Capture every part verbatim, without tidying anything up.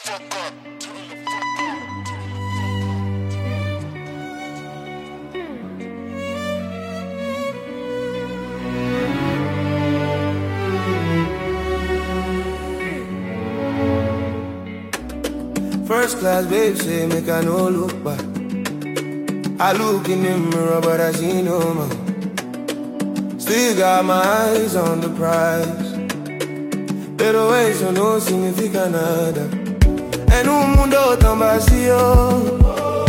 First class, babe, say make I no look back. I look in the mirror, but I see no man. Still got my eyes on the prize. Pero eso no significa nada. En un mundo tan vacío,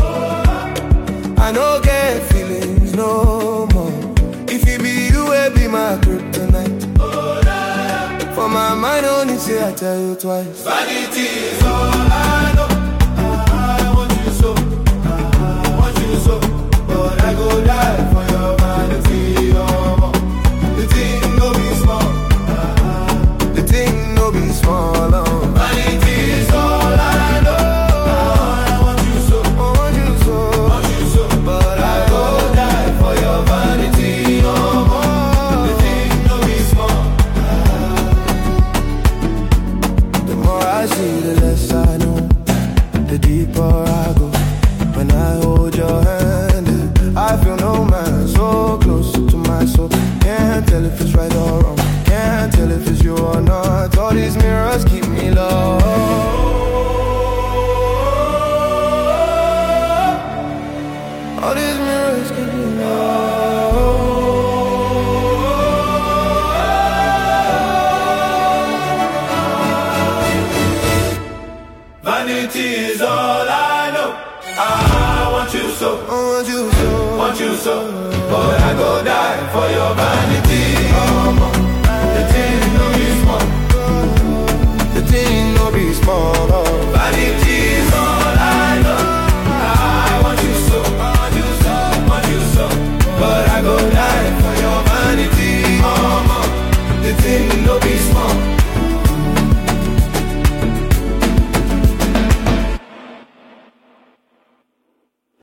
I no get feelings no more. If it be you, it be my kryptonite. For my mind, only say I tell you twice. Vanity is all I know. I want you so, I want you so, but I go die for your vanity. Oh, the thing no be small, the thing no be small. Oh. Vanity is all I know. I want you so, I want you so, I want you so, but I go die for your vanity. Oh, the thing no be small. The more I see, the less I know. The deeper I go. When I hold your hand, I feel no man so close to my soul. Can't tell if it's right or wrong. Can't tell if it's you or not. All these mirrors keep me low. All these mirrors keep me low. Vanity is all I know. I want you so, I want you so, want you so, but I go die for your vanity. Oh, the thing no be small, the thing no be small.